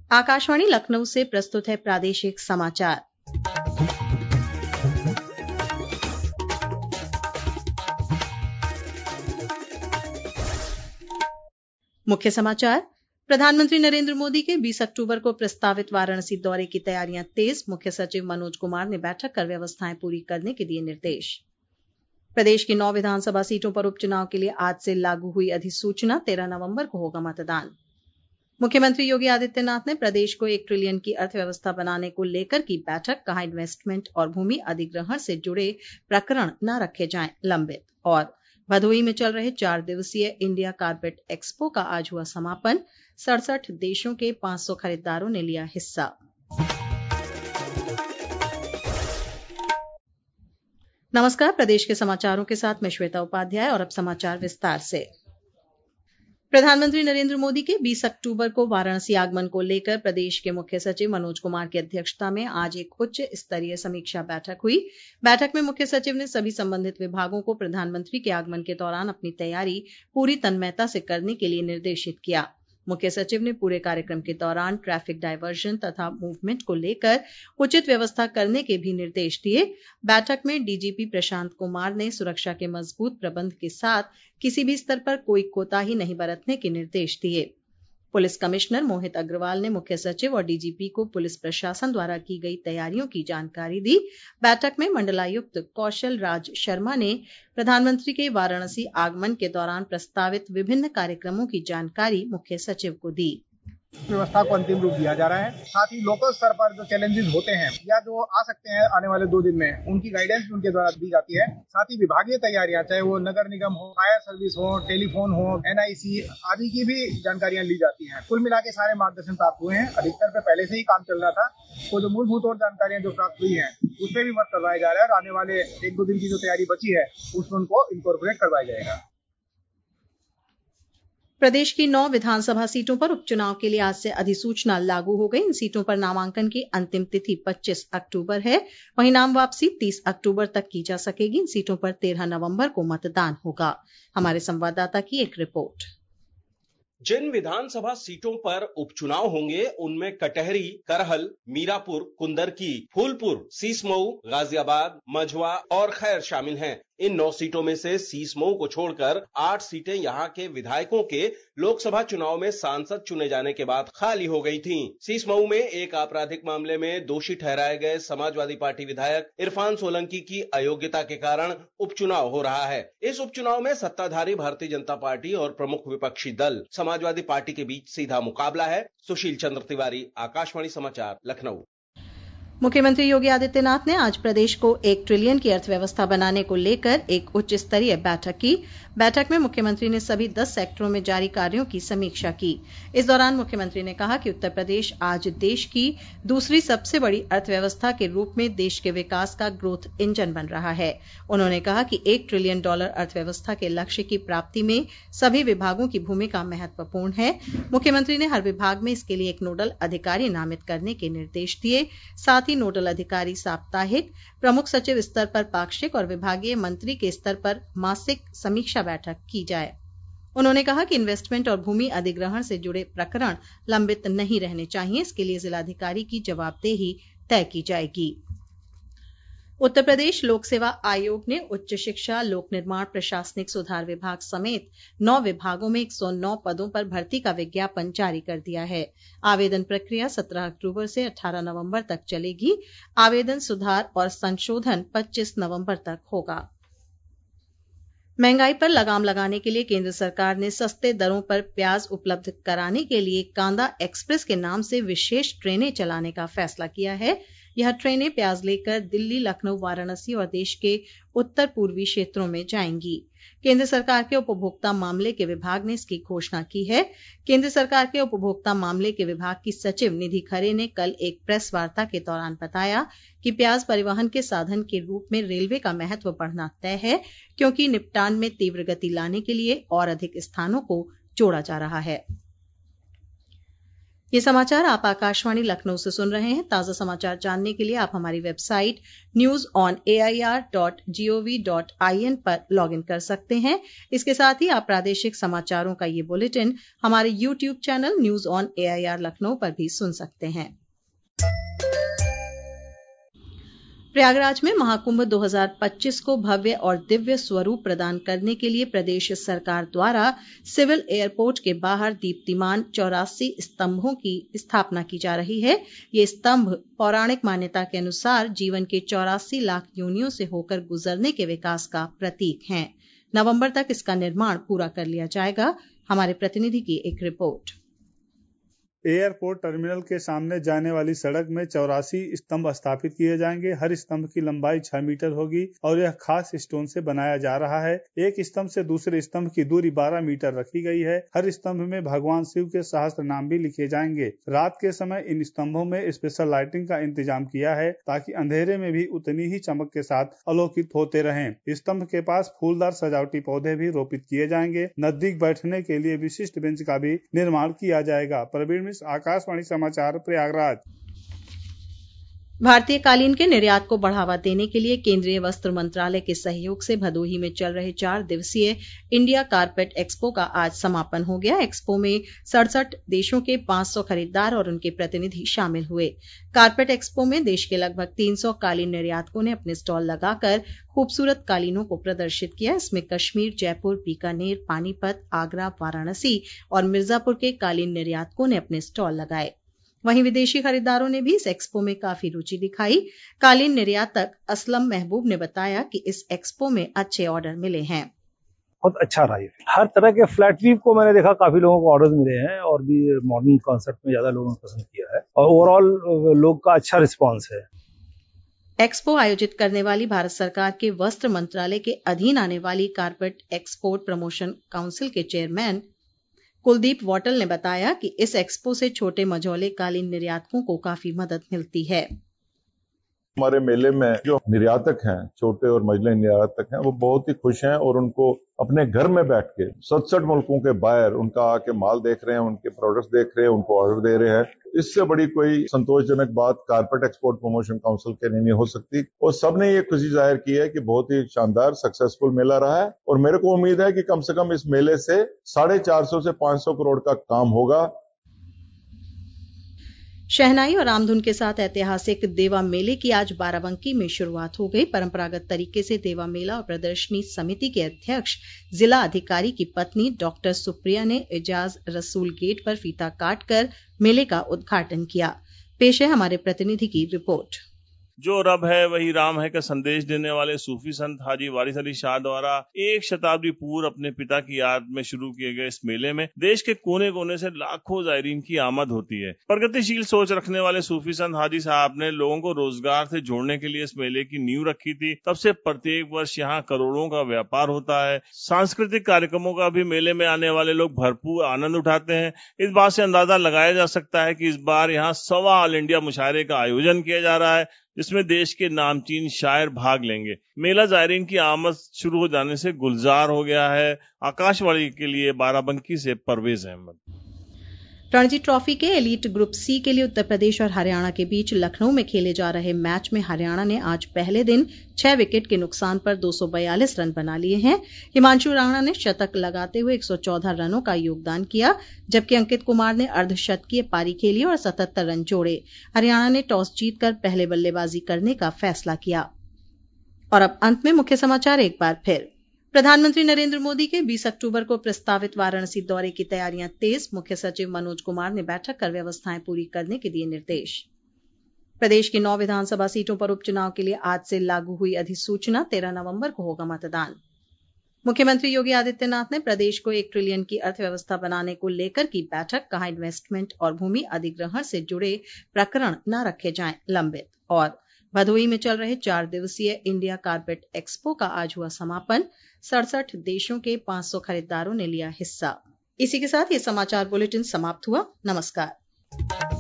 आकाशवाणी लखनऊ से प्रस्तुत है प्रादेशिक समाचार। मुख्य समाचार। प्रधानमंत्री नरेंद्र मोदी के 20 अक्टूबर को प्रस्तावित वाराणसी दौरे की तैयारियां तेज। मुख्य सचिव मनोज कुमार ने बैठक कर व्यवस्थाएं पूरी करने के दिए निर्देश। प्रदेश की 9 विधानसभा सीटों पर उपचुनाव के लिए आज से लागू हुई अधिसूचना। 13 नवंबर को होगा मतदान। मुख्यमंत्री योगी आदित्यनाथ ने प्रदेश को 1 ट्रिलियन की अर्थव्यवस्था बनाने को लेकर की बैठक। कहा, इन्वेस्टमेंट और भूमि अधिग्रहण से जुड़े प्रकरण न रखे जाएं लंबित। और भदोही में चल रहे 4 दिवसीय इंडिया कारपेट एक्सपो का आज हुआ समापन। 67 देशों के 500 खरीदारों ने लिया हिस्सा। नमस्कार, प्रदेश के समाचारों के साथ मैं श्वेता उपाध्याय और अब समाचार विस्तार से। प्रधानमंत्री नरेंद्र मोदी के 20 अक्टूबर को वाराणसी आगमन को लेकर प्रदेश के मुख्य सचिव मनोज कुमार की अध्यक्षता में आज एक उच्च स्तरीय समीक्षा बैठक हुई। बैठक में मुख्य सचिव ने सभी संबंधित विभागों को प्रधानमंत्री के आगमन के दौरान अपनी तैयारी पूरी तन्मयता से करने के लिए निर्देशित किया। मुख्य सचिव ने पूरे कार्यक्रम के दौरान ट्रैफिक डायवर्जन तथा मूवमेंट को लेकर उचित व्यवस्था करने के भी निर्देश दिए। बैठक में डीजीपी प्रशांत कुमार ने सुरक्षा के मजबूत प्रबंध के साथ किसी भी स्तर पर कोई कोताही नहीं बरतने के निर्देश दिए। पुलिस कमिश्नर मोहित अग्रवाल ने मुख्य सचिव और डीजीपी को पुलिस प्रशासन द्वारा की गई तैयारियों की जानकारी दी। बैठक में मंडलायुक्त कौशल राज शर्मा ने प्रधानमंत्री के वाराणसी आगमन के दौरान प्रस्तावित विभिन्न कार्यक्रमों की जानकारी मुख्य सचिव को दी। व्यवस्था को अंतिम रूप दिया जा रहा है। साथ ही लोकल स्तर पर जो चैलेंजेस होते हैं या जो आ सकते हैं आने वाले 2 दिन में, उनकी गाइडेंस उनके द्वारा दी जाती है। साथ ही विभागीय तैयारियां, चाहे वो नगर निगम हो, फायर सर्विस हो, टेलीफोन हो, एनआईसी आदि की भी जानकारियां ली जाती हैं। कुल मिला के सारे मार्गदर्शन प्राप्त हुए हैं। अधिकतर पे पहले से ही काम चल रहा था, तो जो मूलभूत और जानकारियां जो प्राप्त हुई है उसपे भी वर्क करवाया जा रहा है और आने वाले 1-2 दिन की जो तैयारी बची है उसमें उनको इनकॉर्पोरेट करवाया जाएगा। प्रदेश की 9 विधानसभा सीटों पर उपचुनाव के लिए आज से अधिसूचना लागू हो गई। इन सीटों पर नामांकन की अंतिम तिथि 25 अक्टूबर है। वहीं नाम वापसी 30 अक्टूबर तक की जा सकेगी। इन सीटों पर 13 नवंबर को मतदान होगा। हमारे संवाददाता की एक रिपोर्ट। जिन विधानसभा सीटों पर उपचुनाव होंगे उनमें कटहरी, करहल, मीरापुर, कुंदरकी, फूलपुर, सीसमऊ, गाजियाबाद, मझवा और खैर शामिल हैं। इन 9 सीटों में से सीसमऊ को छोड़कर 8 सीटें यहां के विधायकों के लोकसभा चुनाव में सांसद चुने जाने के बाद खाली हो गई थीं। सीसमऊ में एक आपराधिक मामले में दोषी ठहराए गए समाजवादी पार्टी विधायक इरफान सोलंकी की अयोग्यता के कारण उपचुनाव हो रहा है। इस उपचुनाव में सत्ताधारी भारतीय जनता पार्टी और प्रमुख विपक्षी दल समाजवादी पार्टी के बीच सीधा मुकाबला है। सुशील चंद्र तिवारी, आकाशवाणी समाचार, लखनऊ। मुख्यमंत्री योगी आदित्यनाथ ने आज प्रदेश को 1 ट्रिलियन की अर्थव्यवस्था बनाने को लेकर एक उच्च स्तरीय बैठक की। बैठक में मुख्यमंत्री ने सभी 10 सेक्टरों में जारी कार्यों की समीक्षा की। इस दौरान मुख्यमंत्री ने कहा कि उत्तर प्रदेश आज देश की दूसरी सबसे बड़ी अर्थव्यवस्था के रूप में देश के विकास का ग्रोथ इंजन बन रहा है। उन्होंने कहा कि $1 ट्रिलियन अर्थव्यवस्था के लक्ष्य की प्राप्ति में सभी विभागों की भूमिका महत्वपूर्ण है। मुख्यमंत्री ने हर विभाग में इसके लिए एक नोडल अधिकारी नामित करने के निर्देश दिए। साथ ही नोडल अधिकारी साप्ताहिक, प्रमुख सचिव स्तर पर पाक्षिक और विभागीय मंत्री के स्तर पर मासिक समीक्षा बैठक की जाए। उन्होंने कहा कि इन्वेस्टमेंट और भूमि अधिग्रहण से जुड़े प्रकरण लंबित नहीं रहने चाहिए। इसके लिए जिलाधिकारी की जवाबदेही तय की जाएगी। उत्तर प्रदेश लोक सेवा आयोग ने उच्च शिक्षा, लोक निर्माण, प्रशासनिक सुधार विभाग समेत 9 विभागों में 109 पदों पर भर्ती का विज्ञापन जारी कर दिया है। आवेदन प्रक्रिया 17 अक्टूबर से 18 नवंबर तक चलेगी। आवेदन सुधार और संशोधन 25 नवंबर तक होगा। महंगाई पर लगाम लगाने के लिए केंद्र सरकार ने सस्ते दरों पर प्याज उपलब्ध कराने के लिए कांदा एक्सप्रेस के नाम से विशेष ट्रेनें चलाने का फैसला किया है। यह ट्रेनें प्याज लेकर दिल्ली, लखनऊ, वाराणसी और देश के उत्तर पूर्वी क्षेत्रों में जाएंगी। केंद्र सरकार के उपभोक्ता मामले के विभाग ने इसकी घोषणा की है। केंद्र सरकार के उपभोक्ता मामले के विभाग की सचिव निधि खरे ने कल एक प्रेस वार्ता के दौरान बताया कि प्याज परिवहन के साधन के रूप में रेलवे का महत्व बढ़ना तय है, क्योंकि निपटान में तीव्र गति लाने के लिए और अधिक स्थानों को जोड़ा जा रहा है। ये समाचार आप आकाशवाणी लखनऊ से सुन रहे हैं। ताज़ा समाचार जानने के लिए आप हमारी वेबसाइट newsonair.gov.in पर लॉगिन कर सकते हैं। इसके साथ ही आप प्रादेशिक समाचारों का ये बुलेटिन हमारे YouTube channel news on AIR Lucknow पर भी सुन सकते हैं। प्रयागराज में महाकुंभ 2025 को भव्य और दिव्य स्वरूप प्रदान करने के लिए प्रदेश सरकार द्वारा सिविल एयरपोर्ट के बाहर दीप्तिमान 84 स्तंभों की स्थापना की जा रही है। ये स्तंभ पौराणिक मान्यता के अनुसार जीवन के 84 लाख योनियों से होकर गुजरने के विकास का प्रतीक हैं। नवंबर तक इसका निर्माण पूरा कर लिया जाएगा। हमारे प्रतिनिधि की एक रिपोर्ट। एयरपोर्ट टर्मिनल के सामने जाने वाली सड़क में 84 स्तंभ स्थापित किए जाएंगे। हर स्तंभ की लंबाई 6 मीटर होगी और यह खास स्टोन से बनाया जा रहा है। एक स्तंभ से दूसरे स्तंभ की दूरी 12 मीटर रखी गई है। हर स्तंभ में भगवान शिव के सहस्त्र नाम भी लिखे जाएंगे। रात के समय इन स्तंभों में स्पेशल लाइटिंग का इंतजाम किया है ताकि अंधेरे में भी उतनी ही चमक के साथ अलोकित होते रहें। स्तंभ के पास फूलदार सजावटी पौधे भी रोपित किए जाएंगे। नजदीक बैठने के लिए विशिष्ट बेंच का भी निर्माण किया जाएगा। प्रवीण, आकाशवाणी समाचार, प्रयागराज। भारतीय कालीन के निर्यात को बढ़ावा देने के लिए केंद्रीय वस्त्र मंत्रालय के सहयोग से भदोही में चल रहे 4 दिवसीय इंडिया कारपेट एक्सपो का आज समापन हो गया। एक्सपो में 67 देशों के 500 खरीदार और उनके प्रतिनिधि शामिल हुए। कारपेट एक्सपो में देश के लगभग 300 कालीन निर्यातकों ने अपने स्टॉल लगाकर खूबसूरत कालीनों को प्रदर्शित किया। इसमें कश्मीर, जयपुर, बीकानेर, पानीपत, आगरा, वाराणसी और मिर्जापुर के कालीन निर्यातकों ने अपने स्टॉल लगाए। वहीं विदेशी खरीदारों ने भी इस एक्सपो में काफी रुचि दिखाई। कालीन निर्यातक असलम महबूब ने बताया कि इस एक्सपो में अच्छे ऑर्डर मिले हैं। बहुत अच्छा रहा। हर तरह के फ्लैट वीव को मैंने देखा, काफी लोगों को ऑर्डर मिले हैं और भी मॉडर्न कॉन्सेप्ट में ज्यादा लोगों ने पसंद किया है और ओवरऑल लोग का अच्छा रिस्पॉन्स है। एक्सपो आयोजित करने वाली भारत सरकार के वस्त्र मंत्रालय के अधीन आने वाली कारपेट एक्सपोर्ट प्रमोशन काउंसिल के चेयरमैन कुलदीप वॉटल ने बताया कि इस एक्सपो से छोटे मझौले कालीन निर्यातकों को काफी मदद मिलती है। हमारे मेले में जो निर्यातक हैं, छोटे और मझले निर्यातक हैं, वो बहुत ही खुश हैं और उनको अपने घर में बैठ के 67 मुल्कों के बायर उनका आके माल देख रहे हैं, उनके प्रोडक्ट्स देख रहे हैं, उनको ऑर्डर दे रहे हैं। इससे बड़ी कोई संतोषजनक बात कारपेट एक्सपोर्ट प्रमोशन काउंसिल के लिए नहीं हो सकती। और सबने ये खुशी जाहिर की है कि बहुत ही शानदार सक्सेसफुल मेला रहा है और मेरे को उम्मीद है कि कम से कम इस मेले से 450 से 500 करोड़ का काम होगा। शहनाई और रामधुन के साथ ऐतिहासिक देवा मेले की आज बाराबंकी में शुरुआत हो गई। परंपरागत तरीके से देवा मेला और प्रदर्शनी समिति के अध्यक्ष जिला अधिकारी की पत्नी डॉक्टर सुप्रिया ने एजाज रसूल गेट पर फीता काटकर मेले का उद्घाटन किया। पेश है हमारे प्रतिनिधि की रिपोर्ट। जो रब है वही राम है का संदेश देने वाले सूफी संत हाजी वारिस अली शाह द्वारा 1 शताब्दी पूर्व अपने पिता की याद में शुरू किए गए इस मेले में देश के कोने कोने से लाखों जायरीन की आमद होती है। प्रगतिशील सोच रखने वाले सूफी संत हाजी साहब ने लोगों को रोजगार से जोड़ने के लिए इस मेले की नींव रखी थी। तब से प्रत्येक वर्ष यहाँ करोड़ों का व्यापार होता है। सांस्कृतिक कार्यक्रमों का भी मेले में आने वाले लोग भरपूर आनंद उठाते हैं। इस बात से अंदाजा लगाया जा सकता है कि इस बार यहाँ 125 ऑल इंडिया मुशायरे का आयोजन किया जा रहा है, जिसमें देश के नामचीन शायर भाग लेंगे। मेला जायरीन की आमद शुरू हो जाने से गुलजार हो गया है। आकाशवाणी के लिए बाराबंकी से परवेज अहमद। रणजी ट्रॉफी के एलीट ग्रुप सी के लिए उत्तर प्रदेश और हरियाणा के बीच लखनऊ में खेले जा रहे मैच में हरियाणा ने आज पहले दिन 6 विकेट के नुकसान पर 242 रन बना लिए हैं। हिमांशु राणा ने शतक लगाते हुए 114 रनों का योगदान किया, जबकि अंकित कुमार ने अर्धशतकीय पारी खेली और 77 रन जोड़े। हरियाणा ने टॉस जीतकर पहले बल्लेबाजी करने का फैसला किया। और अब अंत में मुख्य समाचार एक बार फिर। प्रधानमंत्री नरेंद्र मोदी के 20 अक्टूबर को प्रस्तावित वाराणसी दौरे की तैयारियां तेज। मुख्य सचिव मनोज कुमार ने बैठक कर व्यवस्थाएं पूरी करने के दिए निर्देश। प्रदेश की 9 विधानसभा सीटों पर उपचुनाव के लिए आज से लागू हुई अधिसूचना। 13 नवंबर को होगा मतदान। मुख्यमंत्री योगी आदित्यनाथ ने प्रदेश को 1 ट्रिलियन की अर्थव्यवस्था बनाने को लेकर की बैठक। कहा, इन्वेस्टमेंट और भूमि अधिग्रहण से जुड़े प्रकरण न रखे जाएं लंबित। और भदोही में चल रहे 4 दिवसीय इंडिया कारपेट एक्सपो का आज हुआ समापन। 67 देशों के 500 खरीदारों ने लिया हिस्सा। इसी के साथ ये समाचार बुलेटिन समाप्त हुआ। नमस्कार।